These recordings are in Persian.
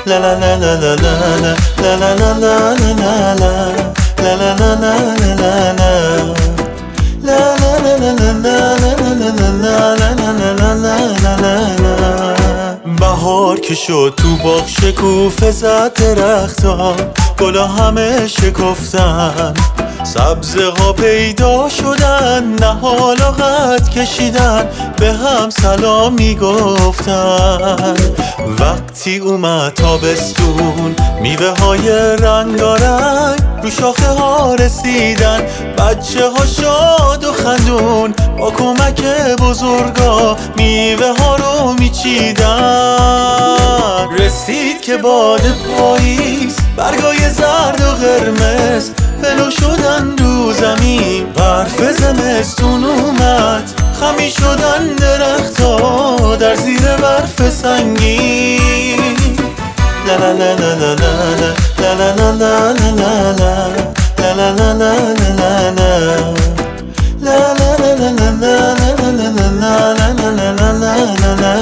لا لا لا لا لا لا لا لا لا لا لا لا لا لا. بهار که شد تو باغ شکوفه زد درخت‌ها، گلا همه شکفتن، سبزه ها پیدا شدن، نهال و قد کشیدن، به هم سلام میگفتن. وقتی اومد تابستون، میوه های رنگارنگ رو شاخه ها رسیدن، بچه ها شاد و خندون با کمک بزرگا میوه ها رو میچیدن. رسید که باد پاییز، برگای زرد و قرمز ولو شدن رو زمین، برف زمستون اومد، خمی شدن درخت‌ها در زیر برف سنگین. لا لا لا لا لا لا لا لا لا لا لا لا.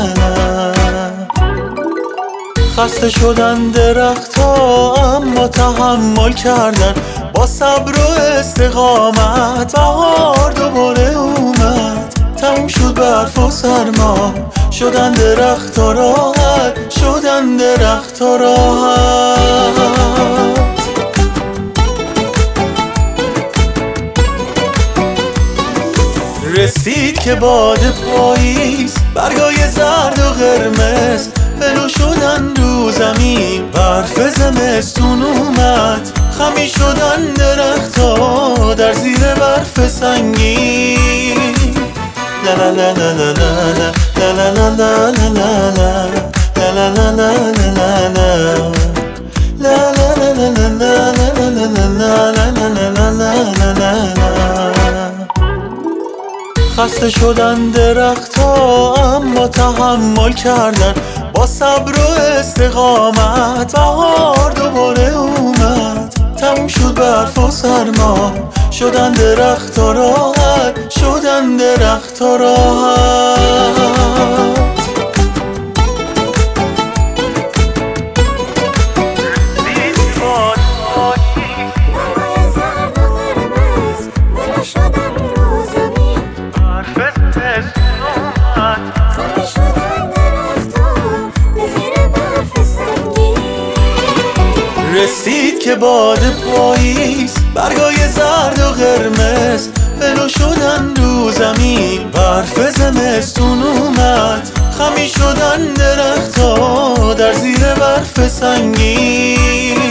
خسته شدن درخت‌ها اما تحمل کردن، با صبر و استقامت بهار دوباره اومد. تموم شد برف و سرما، شدن درخت‌ها راحت، شدن درخت‌ها راحت. رسید که باد پاییز، برگای زرد و قرمز ولو شدن رو زمین، برف زمستون اومد، خمی شدن درخت‌ها در زیر برف سنگین. لا لا لا لا لا لا لا لا لا لا لا. خسته شدن درخت‌ها اما تحمل کردن، با صبر و استقامت بهار دوباره اومد. تموم شد برف و سرما، شدن درخت‌ها راحت، شدن درخت‌ها راحت. رسید که باد پاییز، برگای زرد و قرمز ولو شدن رو زمین، برف زمستون اومد، خمی شدن درخت‌ها در زیر برف سنگین.